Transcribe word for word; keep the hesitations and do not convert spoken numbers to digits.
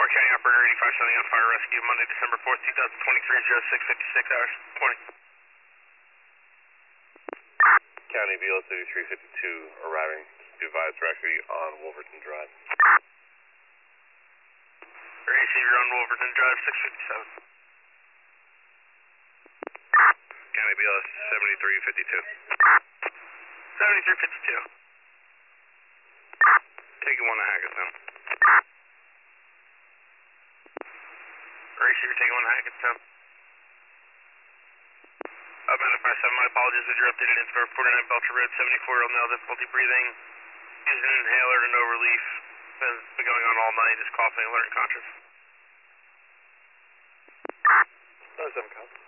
Park County Operator eighty-five setting on fire rescue Monday, December fourth, two thousand twenty-three, oh six fifty-six hours. Morning. County V L thirty-three fifty-two arriving. Be advised directly on Wolverton Drive. A C, you're on Wolverton Drive, six fifty-seven. County B L seventy-three fifty-two. seventy-three fifty-two. Taking one to Hackettstown. A C, you're taking one to Hackettstown. Uh, Manifest seven, my apologies with your updated info. forty-nine Belcher Road, seventy-four year old male, difficulty breathing. Using an inhaler to no relief. Has been going on all night, is coughing, alert and conscious. Oh, seven,